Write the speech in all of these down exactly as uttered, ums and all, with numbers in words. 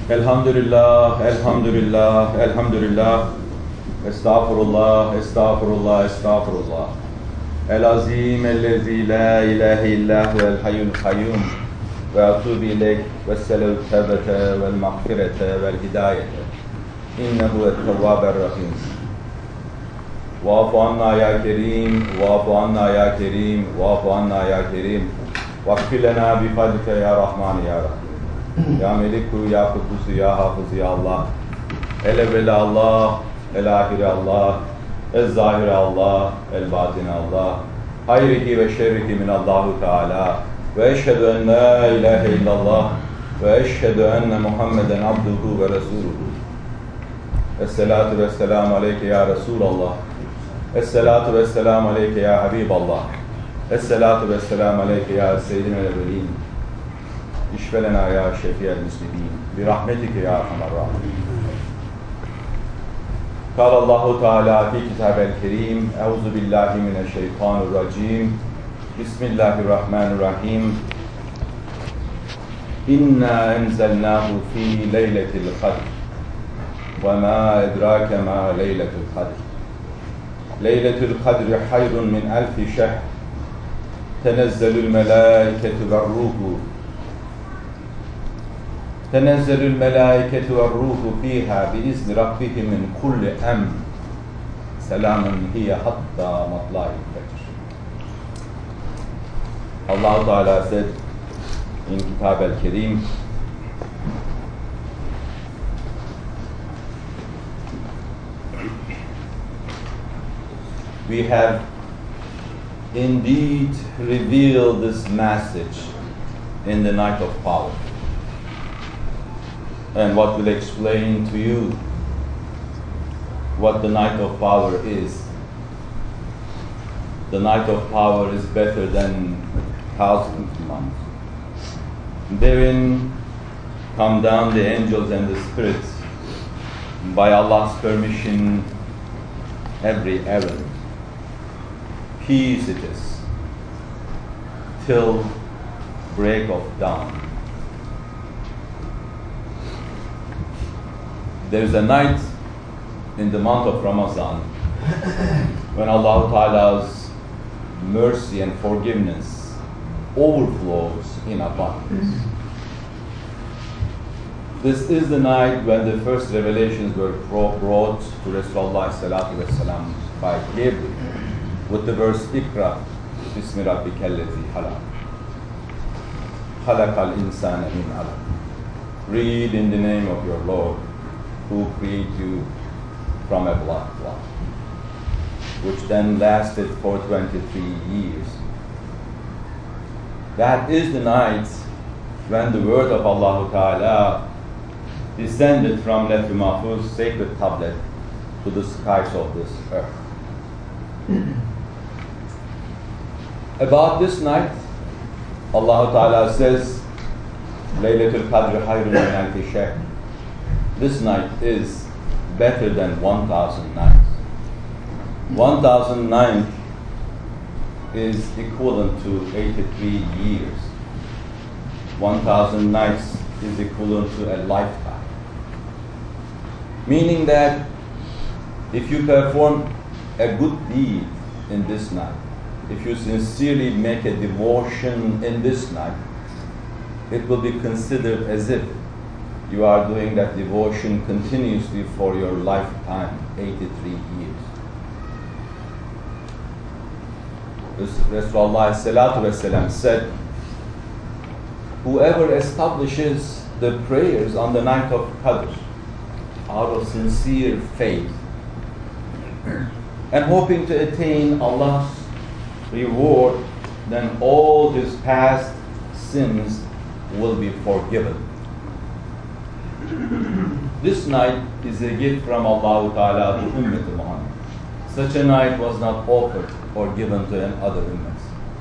Elhamdülillah, elhamdülillah, elhamdülillah. Estağfurullah, estağfurullah, estağfurullah. El-azim ellezî la ilahe illâhu el-hayyul kayyum. Ve etûbü ileyk ve selevü tevbete vel mağfirete vel hidayete. İnnehu et-tevvâber-rahîm. Vâfu anna ya kerim, vâfu anna ya kerim, vâfu anna ya kerim. Vakfir lenâ bifadike ya Rahman ya Rahim. Ya Melikû, ya Kudusu, ya Hafızı, ya Allah. El-evveli Allah, el-ahiri Allah, el-zahiri Allah, el-batini Allah. Hayrihi ve şerrihi minallahu Teala. Ve eşhedü en la ilahe illallah ve eşhedü enne Muhammeden abduhu ve resuluhu. Esselatu vesselamu aleyke ya Resulallah. Esselatu vesselamu aleyke ya Habiballah. Esselatu vesselamu aleyke ya Seyyidina el-Evvelin. İşvelena ya şefiyel müslimin. Birahmetike ya Erhamer Rahimin. Kâlallahu Teala fi kitab-el kerim. Euzu billahi mineşşeytanirracim. Bismillahirrahmanirrahim. İnna enzelnâhu fi leyletil kadr. Ve mâ edrake mâ leyletul kadr. Leyletül kadri hayrun min elfi şehr. Tenezzelül melâiketu ve ruhu. Tenezzelül melâiketu ve ruhu fîhâ biizni rabbihim min kulli emr. Selamun hiye hatta matla'il fecr. Allah Teala said in Kitab al-Karim, we have indeed revealed this message in the night of power. And what will explain to you what the night of power is. The night of power is better than thousand months. Therein come down the angels and the spirits by Allah's permission every errand. Peace it is till break of dawn. There is a night in the month of Ramadan when Allah Ta'ala's mercy and forgiveness overflows in abundance. This is the night when the first revelations were brought to Rasulullah Sallallahu Alaihi Wasallam by Gabriel with the verse Iqra Bismi Rabbikallezi Halaq Khalaqal insana min alaq. Read in the name of your Lord who created you from a blood clot, which then lasted for twenty-three years. That is the night when the word of Allah Ta'ala descended from Lawh Mahfuz, sacred tablet, to the skies of this earth. About this night, Allah Ta'ala says, Laylatul Qadr Hayrun min alfi shahr. This night is better than one thousand nights. one thousand nights is equivalent to eighty-three years. one thousand nights is equivalent to a lifetime. Meaning that if you perform a good deed in this night, if you sincerely make a devotion in this night, it will be considered as if you are doing that devotion continuously for your lifetime, eighty-three years. Rasulullah Sallallahu Alaihi Wasallam said, whoever establishes the prayers on the night of Qadr out of sincere faith and hoping to attain Allah's reward, then all his past sins will be forgiven. This night is a gift from Allah Ta'ala to Ummah Muhammad. Such a night was not offered or given to any other ummahs.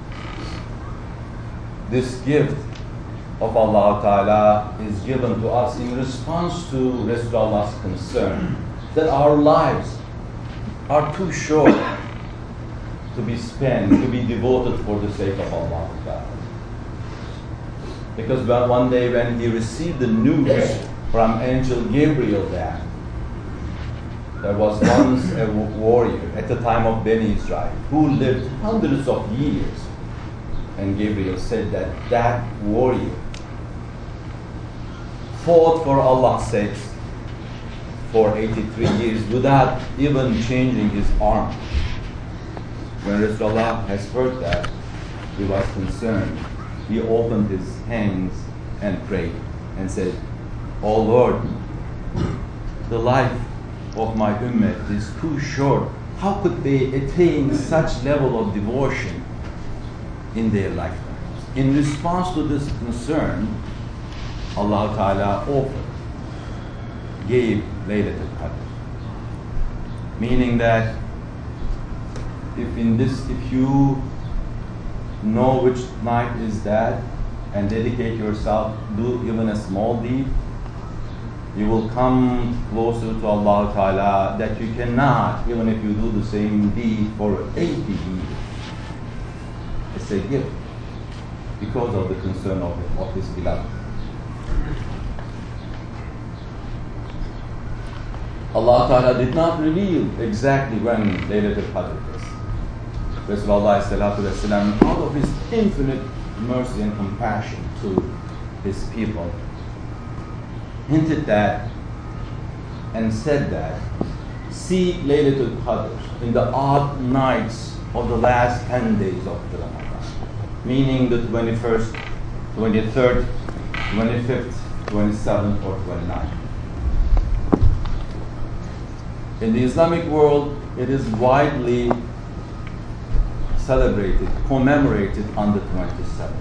This gift of Allah Ta'ala is given to us in response to Rasulullah's concern that our lives are too short to be spent, to be devoted for the sake of Allah Ta'ala. Because one day when he received the news from Angel Gabriel that there was once a warrior at the time of Beni Israel who lived hundreds of years. And Gabriel said that that warrior fought for Allah's sake for eighty-three years without even changing his arm. When Rasulullah has heard that, he was concerned. He opened his hands and prayed and said, "Oh Lord, the life of my ummah is too short. How could they attain such level of devotion in their lifetimes?" In response to this concern, Allah Ta'ala offered, gave Laylatul Qadr. Meaning that if in this, if you know which night is that and dedicate yourself, do even a small deed, you will come closer to Allah Ta'ala that you cannot, even if you do the same deed for eighty years. It's a gift because of the concern of, of His beloved. Allah Ta'ala did not reveal exactly when Laylatul Qadr is. Rasulullah Sallallahu Alaihi Wasallam, out of His infinite mercy and compassion to His people, hinted that and said that seek Laylatul Qadr in the odd nights of the last ten days of the Ramadan, meaning the twenty-first, twenty-third, twenty-fifth, twenty-seventh, or twenty-ninth. In the Islamic world, it is widely celebrated, commemorated on the twenty-seventh.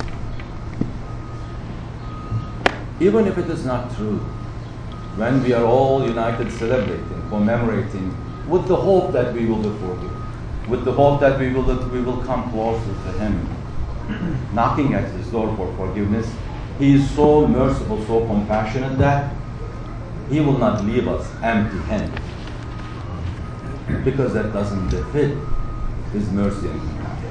Even if it is not true, when we are all united celebrating, commemorating, with the hope that we will be forgiven, with the hope that we will, we will come closer to Him, knocking at His door for forgiveness, He is so merciful, so compassionate that He will not leave us empty-handed, because that doesn't fit His mercy and compassion.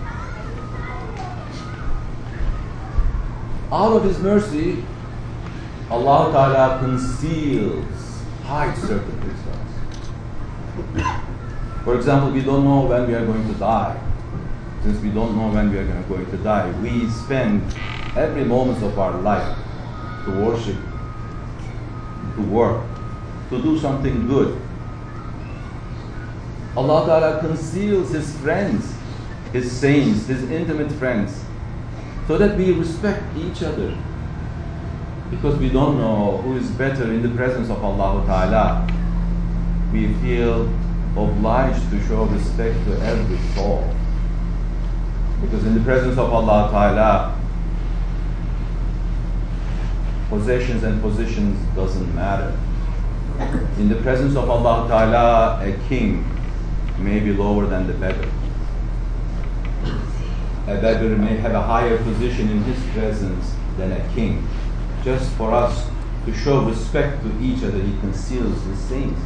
Out of His mercy, Allah Ta'ala conceals, hides certain things from us. For example, we don't know when we are going to die. Since we don't know when we are going to die, we spend every moment of our life to worship, to work, to do something good. Allah Ta'ala conceals His friends, His saints, His intimate friends, so that we respect each other. Because we don't know who is better in the presence of Allah Ta'ala, we feel obliged to show respect to every soul. Because in the presence of Allah Ta'ala, possessions and positions doesn't matter. In the presence of Allah Ta'ala, a king may be lower than the beggar. A beggar may have a higher position in His presence than a king. Just for us to show respect to each other, He conceals His saints.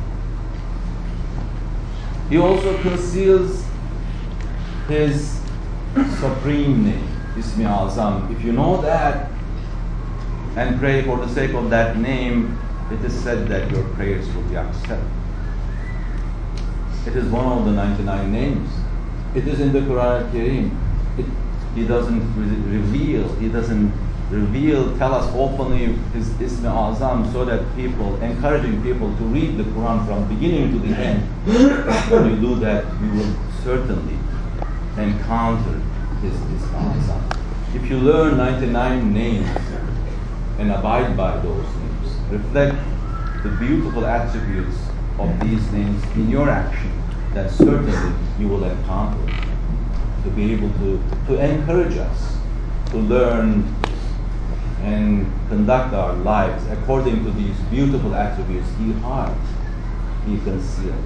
He also conceals His supreme name, Ismi Azam. If you know that and pray for the sake of that name, it is said that your prayers will be accepted. It is one of the ninety-nine names. It is in the Quran Al-Kareem. It, he doesn't re- reveal, He doesn't reveal, tell us openly His Ism Azam, so that people, encouraging people to read the Quran from beginning to the end. When you do that, you will certainly encounter His Ism Azam. If you learn ninety-nine names and abide by those names, reflect the beautiful attributes of these names in your action, then certainly you will encounter to be able to, to encourage us to learn and conduct our lives according to these beautiful attributes He hides, He conceals.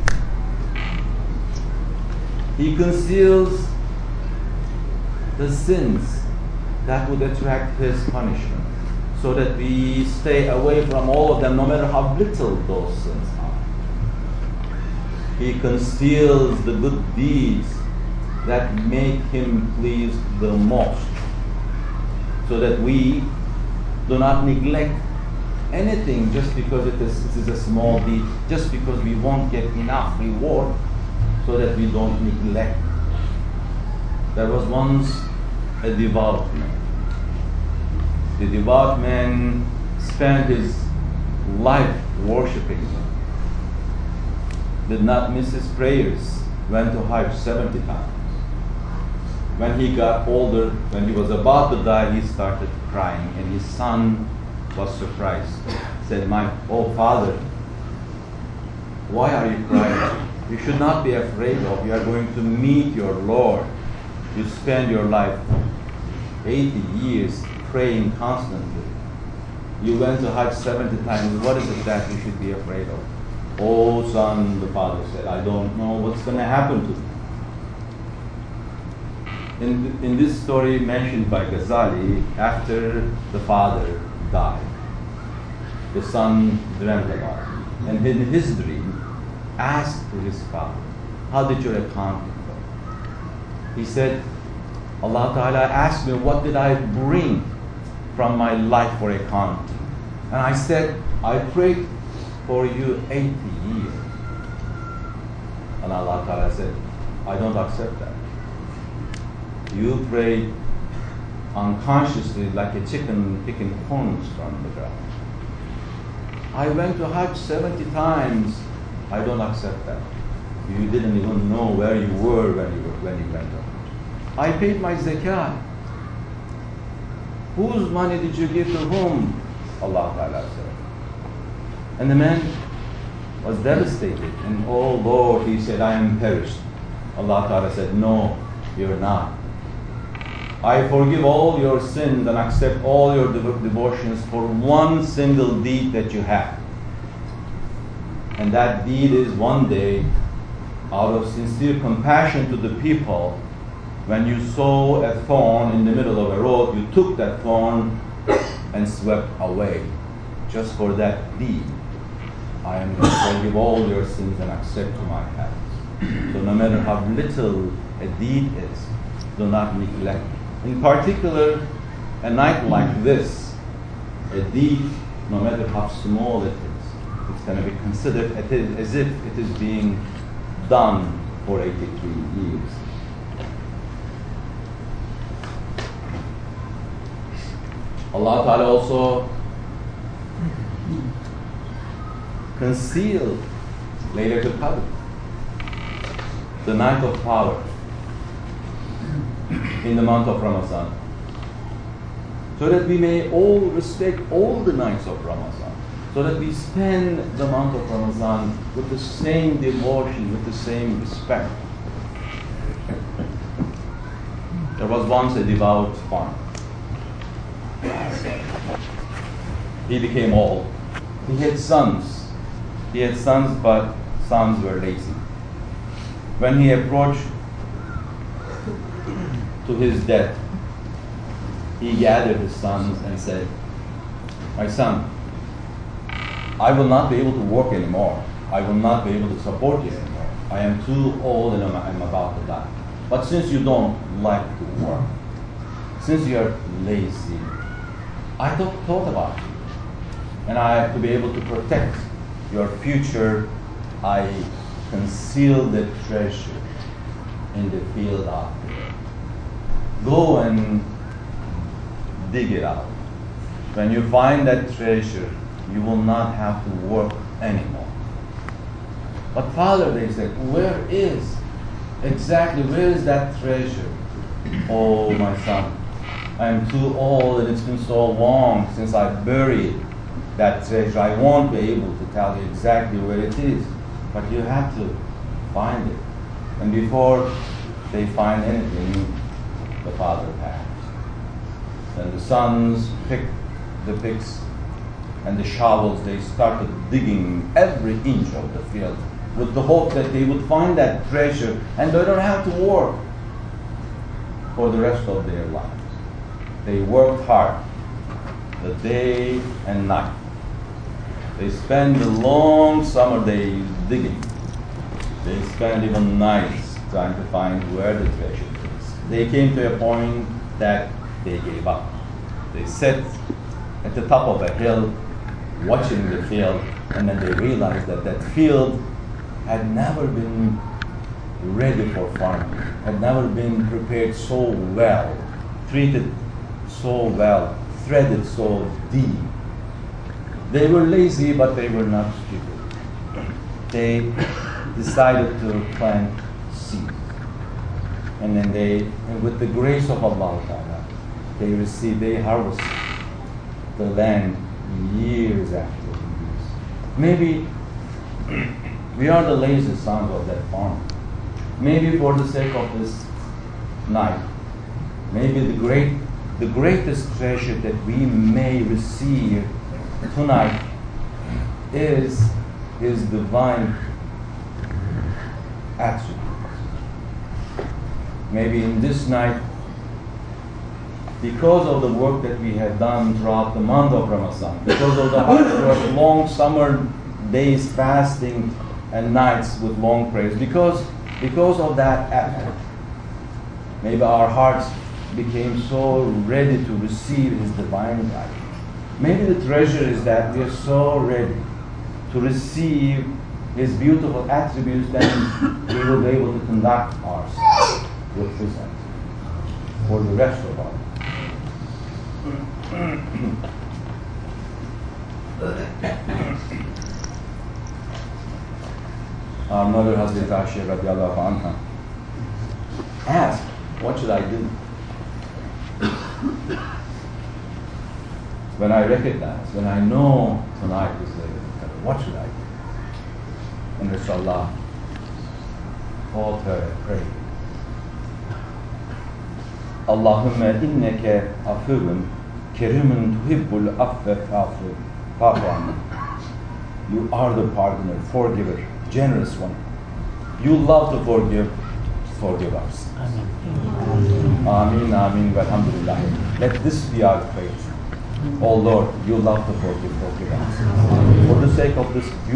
He conceals the sins that would attract His punishment, so that we stay away from all of them, no matter how little those sins are. He conceals the good deeds that make Him pleased the most, so that we do not neglect anything just because it is, it is a small deed, just because we won't get enough reward, so that we don't neglect. There was once a devout man. The devout man spent his life worshiping, did not miss his prayers, went to Hajj seventy times. When he got older, when he was about to die, he started crying, and his son was surprised. Said, "My oh father, why are you crying? You should not be afraid of. You are going to meet your Lord. You spend your life eighty years praying constantly. You went to Hajj seventy times. What is it that you should be afraid of?" "Oh son," the father said, "I don't know what's going to happen to me." In, in this story mentioned by Ghazali, after the father died, the son dreamt about it. And in his dream, asked to his father, "How did your accounting go?" He said, "Allah Ta'ala asked me, what did I bring from my life for accounting? And I said, I prayed for you eighty years. And Allah Ta'ala said, I don't accept that. You prayed unconsciously like a chicken picking corns from the ground. I went to Hajj seventy times. I don't accept that. You didn't even know where you were when you, were, when you went to Hajj. I paid my zakat. Whose money did you give to whom?" Allah Ta'ala said. And the man was devastated. And oh Lord, he said, "I am perished." Allah Ta'ala said, "No, you're not. I forgive all your sins and accept all your dev- devotions for one single deed that you have. And that deed is one day, out of sincere compassion to the people, when you saw a thorn in the middle of a road, you took that thorn and swept away. Just for that deed, I am going to forgive all your sins and accept my hands." So no matter how little a deed is, do not neglect it. In particular, a night like this, a deed, no matter how small it is, it's going to be considered as if it is being done for eighty-three years. Allah Ta'ala also concealed Laylatul Qadr, the night of power, in the month of Ramadan, so that we may all respect all the nights of Ramadan, so that we spend the month of Ramadan with the same devotion, with the same respect. There was once a devout farmer. He became old. He had sons. He had sons, but sons were lazy. When he approached to his death, he gathered his sons and said, "My son, I will not be able to work anymore. I will not be able to support you anymore. I am too old and I'm, I'm about to die. But since you don't like to work, since you are lazy, I thought, thought about you. And I, to be able to protect your future, I concealed the treasure in the field out there. Go and dig it out. When you find that treasure, you will not have to work anymore." But Father, they said, "Where is, exactly where is that treasure?" "Oh, my son, I am too old and it's been so long since I buried that treasure. I won't be able to tell you exactly where it is, but you have to find it." And before they find anything, the father passed. And the sons picked the picks and the shovels. They started digging every inch of the field with the hope that they would find that treasure and they don't have to work for the rest of their lives. They worked hard, the day and night. They spent the long summer days digging. They spent even nights trying to find where the treasure is. They came to a point that they gave up. They sat at the top of a hill watching the field, and then they realized that that field had never been ready for farming, had never been prepared so well, treated so well, threaded so deep. They were lazy, but they were not stupid. They decided to plant seed. And then they, and with the grace of Allah Ta'ala, they received, they harvest the land years after years. Maybe we are the lazy sons of that farm. Maybe for the sake of this night, maybe the great, the greatest treasure that we may receive tonight is His divine attributes. Maybe in this night, because of the work that we have done throughout the month of Ramadan, because of the hard work, long summer days fasting and nights with long prayers, because, because of that effort, maybe our hearts became so ready to receive His divine guidance. Maybe the treasure is that we are so ready to receive His beautiful attributes that we will be able to conduct ourselves with His attributes for the rest of our life. Our mother, Hazrat Aisha radiallahu anha, asked, what should I do? When I recognize, when I know tonight is the what should I do? And Rasulullah called her and prayed. Allahumma inneke afuvun kerimun tuhibbul affe fa'fu anna. You are the pardoner, forgiver, generous one. You love to forgive, forgive us. Ameen. Ameen, Ameen, walhamdulillah. Let this be our faith. Oh Lord, you love to forgive, forgive us. For the sake of this